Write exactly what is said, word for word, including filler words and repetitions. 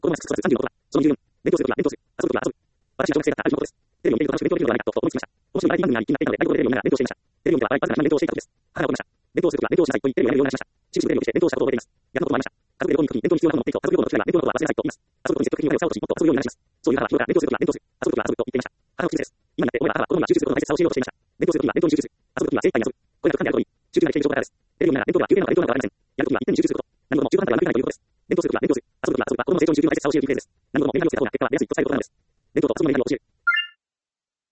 子供がさんじゅうろくだ。そのにじゅうよん。勉強することは勉強する。遊ぶことは遊ぶ。私は小学生だったある日のことです。テレビを見ていると楽しく勉強できるのではないかと思いつきました。面白いバラエティ番組が人気になっていたので、大学でテレビを見ながら勉強していました。テレビを見てはバラエティ番組の勉強をしていた時です。母が怒りました。勉強することは勉強しなさいと言い、テレビをやめるようになりました。しぶしぶテレビを消して勉強したことを覚えています。逆のこともありました。家族で旅行に行くとき、勉強に必要なものを持っていくと、家族旅行の機会が勉強のことは忘れなさいと言います。遊ぶことに積極的にお金を使うとし、もっと遊ぶようになります。そういう母は日頃から勉強することは勉強する。遊ぶことは遊ぶと言っていました。母の口癖です。今になって思えば母は子供が集中することの大切さを教えようとしていました。勉強するときは勉強に集中する。遊ぶときは精一杯に遊ぶ。これが極端であるといい。集中ができている証拠だからです。テレビを見ながら勉強では休憩なのか勉強なのかわかりません。やるときは一点に集中すること。何事も中途半端では抜けないということです。勉強するときは勉強する。遊ぶときは遊ぶとは子供の成長に集中の大切さを教える理由です。何事もみんなに気をつけた方が結果は出やすいと伝えることなのです。勉強と遊ぶのやりを教える。